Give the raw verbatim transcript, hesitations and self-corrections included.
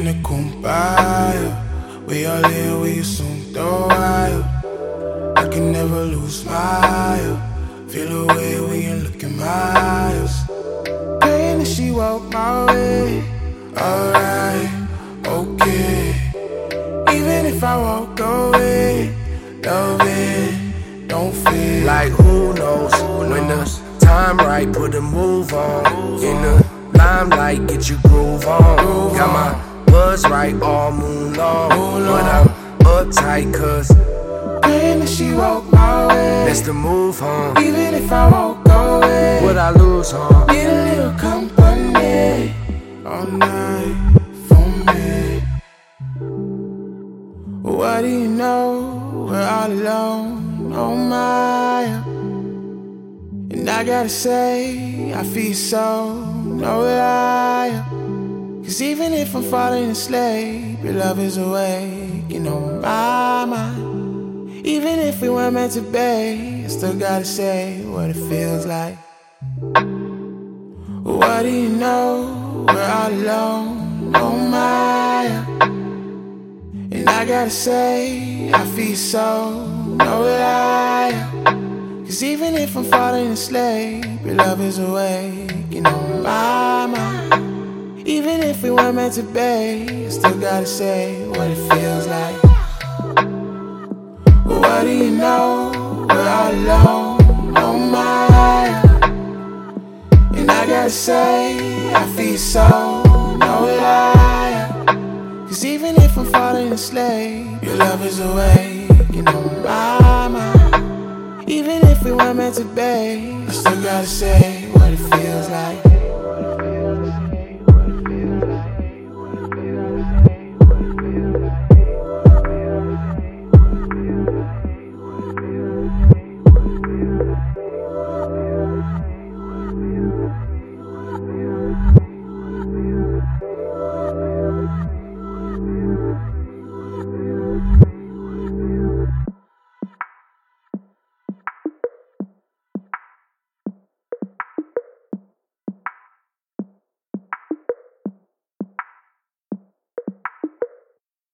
the kumbaya. We all in, we assume throw wild. I can never lose smile. Feel the way when you look in my eyes. Praying that she walk my way. Alright, okay. Even if I walk away, love it, don't feel. Like who knows, when the time right, put a move on. In the limelight, get your groove on. Got my buzz right all moon long. But I'm uptight cause praying that she walk my way. that's the move home. Even if I walk away, What I lose home. need a little company all night for me. What do you know? We're all alone, oh my. And I gotta say, I feel so no lie. Cause even if I'm falling asleep, your love is awake, on my mind. Even if we weren't meant to be, I still gotta say what it feels like. What do you know? We're all alone, oh my. And I gotta say, I feel so no lie. Cause even if I'm falling asleep, your love is awake, on my mind. Even if we weren't meant to be, I still gotta say what it feels like. What do you know? We're all alone, oh my. And I gotta say, I feel so no lie. Cause even if I'm falling asleep, your love is awake, on my mind. Even if we weren't meant to be, I still gotta say what it feels like.